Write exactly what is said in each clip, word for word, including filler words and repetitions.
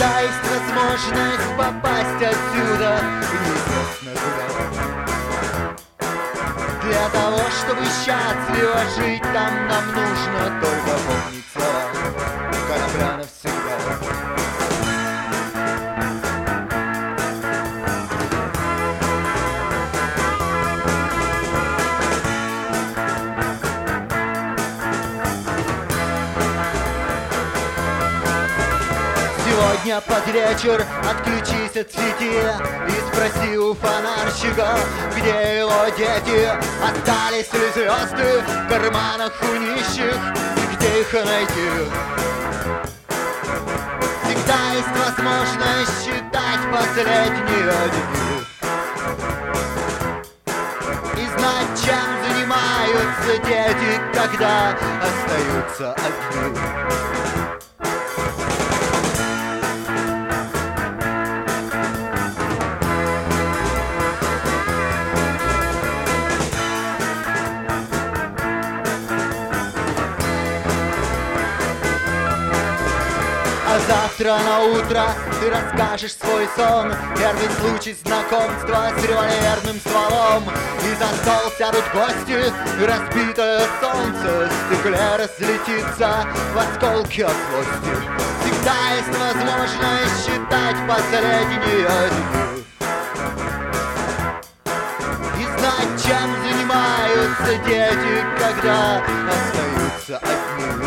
Всегда есть возможность попасть отсюда неизвестно куда. Для того, чтобы счастливо жить, там нам нужно только помнить слова Конопля навсегда. Сегодня под вечер отключись от сети и спроси у фонарщика, где его дети. Остались ли звезды в карманах у нищих, и где их найти? Всегда есть возможность считать последние дни и знать, чем занимаются дети, когда остаются одни. А завтра на утро ты расскажешь свой сон, первый случай знакомства с револьверным стволом. И за стол сядут гости, и разбитое солнце в стекле разлетится в осколки от злости. Всегда есть возможность считать последние дни и знать, чем занимаются дети, когда остаются одни.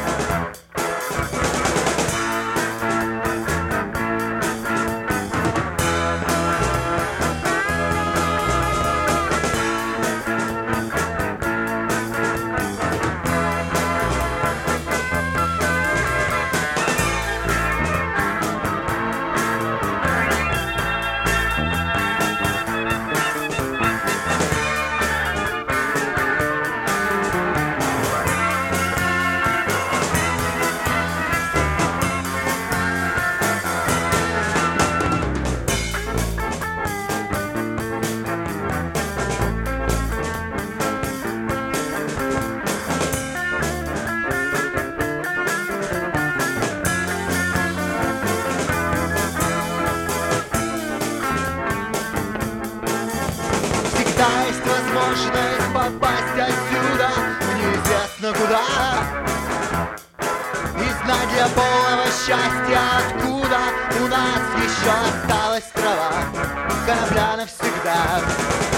Всегда есть возможность попасть отсюда неизвестно куда и знать для полного счастья, откуда у нас еще осталась трава Конопля навсегда.